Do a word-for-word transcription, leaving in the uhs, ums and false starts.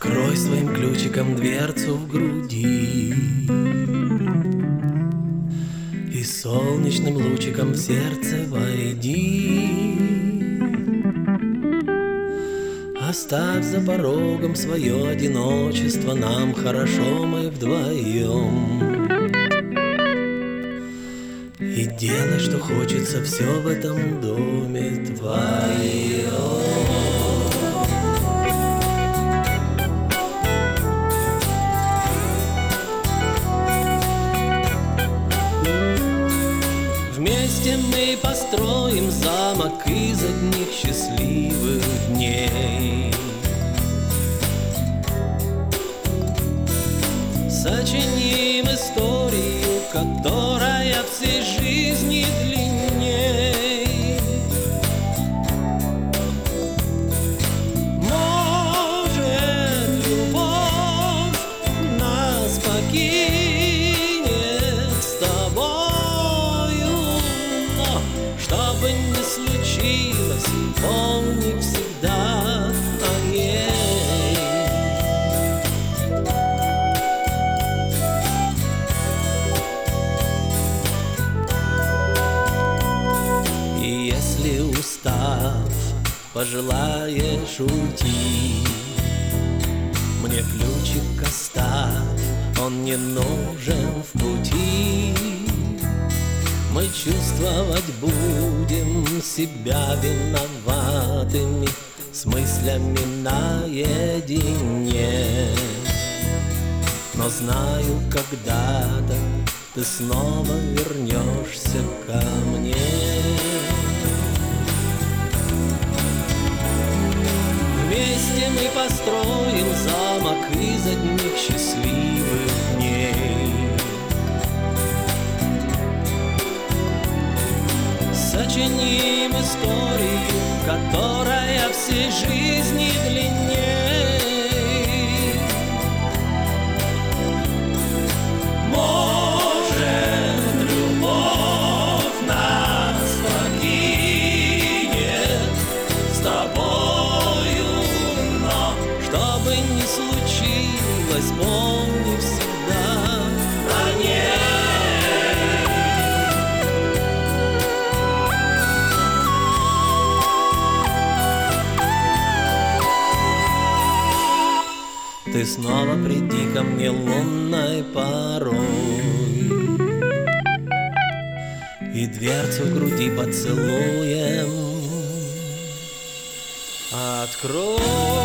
Открой своим ключиком дверцу в груди и солнечным лучиком в сердце войди. Оставь за порогом свое одиночество, нам хорошо, мы вдвоем. И делай, что хочется, все в этом доме твое. Вместе мы построим замок из одних счастливых дней. Сочиним историю, которая всей жизни длинней. Может, любовь нас покинет с тобою, но что бы ни случилось, помни всегда о ней. Если устав, пожелаешь уйти, мне ключик оставь, он не нужен в пути. Мы чувствовать будем себя виноватыми, с мыслями наедине. Но знаю, когда-то ты снова вернешься ко мне. Вместе мы построим замок из одних счастливых дней. Сочиним историю, которая всей жизни длинней. Может, любовь нас покинет с тобою, но что бы ни случилось, помни всегда о ней. Ты снова приди ко мне лунной порой и дверцу в груди поцелуем открой.